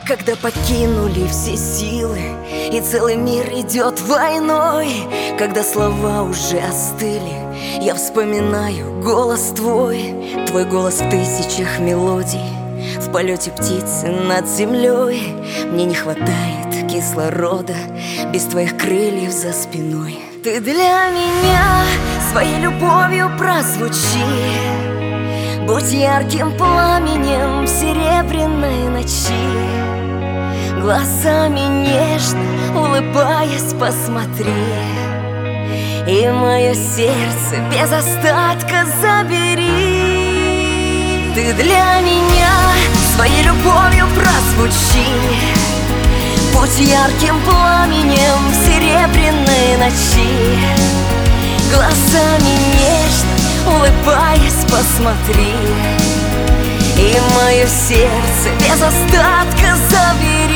Когда покинули все силы и целый мир идет войной, когда слова уже остыли, я вспоминаю голос твой. Твой голос в тысячах мелодий, в полете птицы над землей. Мне не хватает кислорода без твоих крыльев за спиной. Ты для меня своей любовью прозвучи, будь ярким пламенем в серебряной ночи. Глазами нежно улыбаясь посмотри, и мое сердце без остатка забери. Ты для меня своей любовью прозвучи, будь ярким пламенем в серебряной ночи. Глазами нежно улыбаясь посмотри, и мое сердце без остатка забери.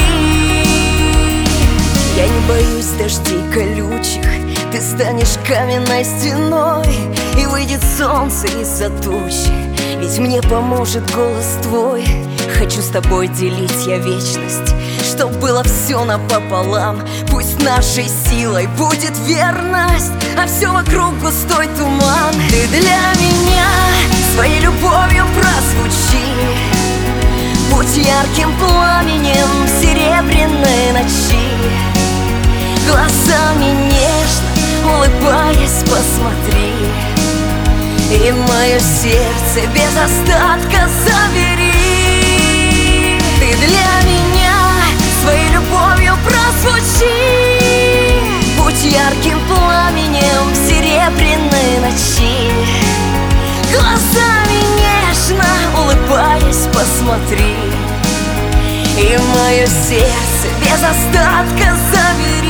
Я не боюсь дождей колючих, ты станешь каменной стеной, и выйдет солнце из-за тучи, ведь мне поможет голос твой. Хочу с тобой делить я вечность, чтоб было все напополам. Пусть нашей силой будет верность, а все вокруг густой туман. Ты для меня своей любовью прозвучи, будь ярким пламенем в серебряной ночи. Глазами нежно улыбаясь посмотри, и мое сердце без остатка забери. Ты для меня своей любовью прозвучи, будь ярким пламенем в серебряной ночи. Глазами нежно улыбаясь посмотри, и мое сердце без остатка забери.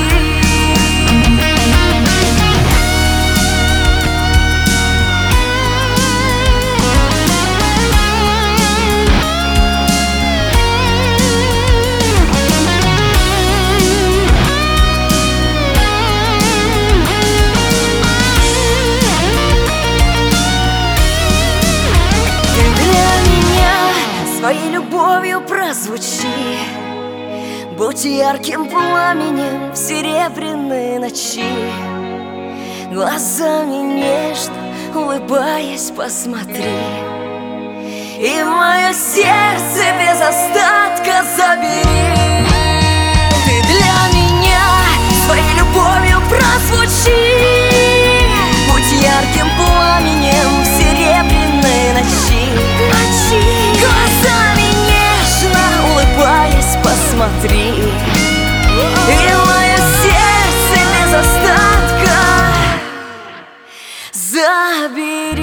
Своей любовью прозвучи, будь ярким пламенем в серебряной ночи. Глазами нежно улыбаясь посмотри, и мое сердце без остатка забери. Ты для меня своей любовью прозвучи, будь ярким пламенем в серебряной ночи. Глазами нежно улыбаясь посмотри, и мое сердце без остатка забери.